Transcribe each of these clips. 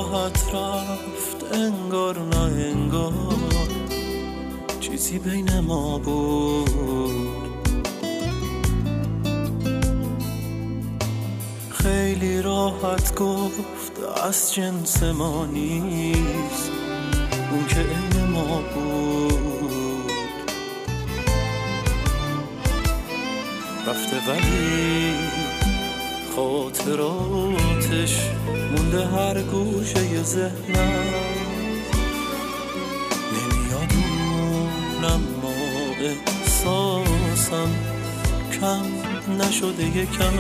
راحت رفت انگار نه انگار چیزی بین ما بود. خیلی راحت گفت از جنس ما نیست اون که عین ما بود. رفته ولی خاطراتش مونده هر گوشه ذهنم. نمیاد اونم ما احساسم کم نشده یکم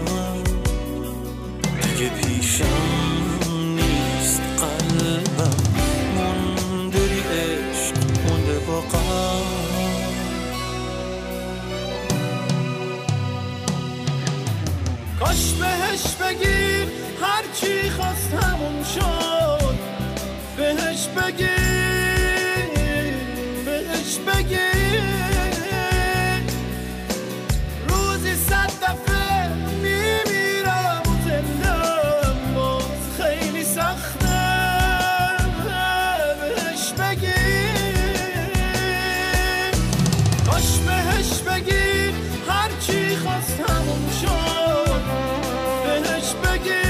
دیگه پیشم نیست قلبم موندری عشق مونده با غم. کاش بهش بگی هرچی خواست همون شد. بهش بگی روزی 100 دفعه میمیرم و زندم باز خیلی سخته. بهش بگی کاش بهش بگی هرچی خواست همون شد. بهش بگی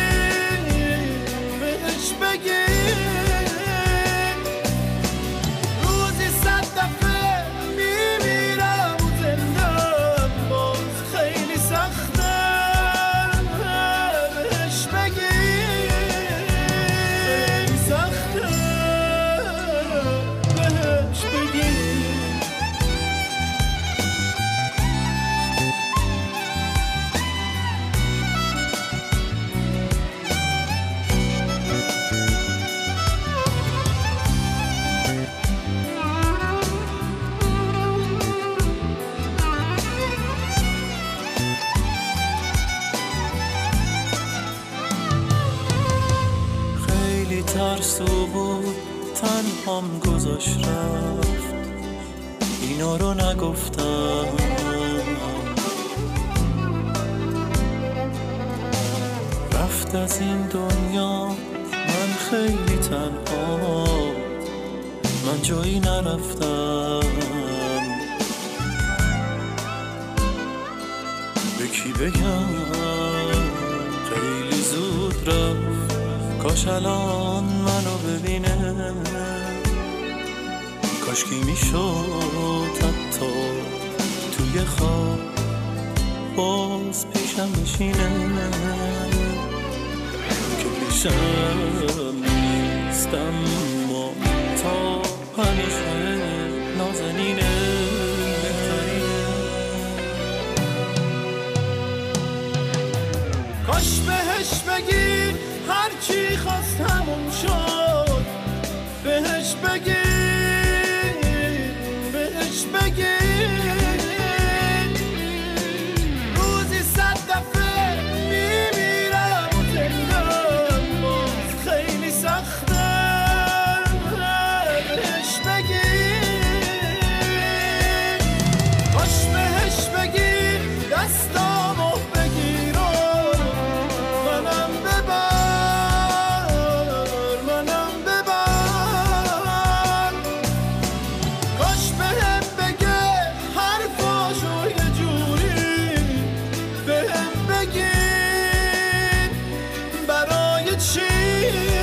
روزی 100 دفعه میمیرم و زندم باز خیلی سخته. بهش بگی خیلی سخته. بهش بگی ترسو بود تنهام گذاشت رفت اینا رو نگفتم. رفت از این دنیا من خیلی تنها من جایی نرفتم. به کی بگم خیلی زود رفت. کاش الان منو ببینه. کاش کی میشد حتی توی خواب باز پیشم بشینه که پیشم نیستم ما تا همیشه نازنینه. کاش بهش بگی هرچی خواست همون شد. بهش بگی روزی 100 دفعه میمیرم و زندم باز خیلی سخته. بهش بگی کاش بهش بگی دستامو بگیر و منم ببر. کاش بهم بگه حرفاشو یه جوری بهم بگی برای چی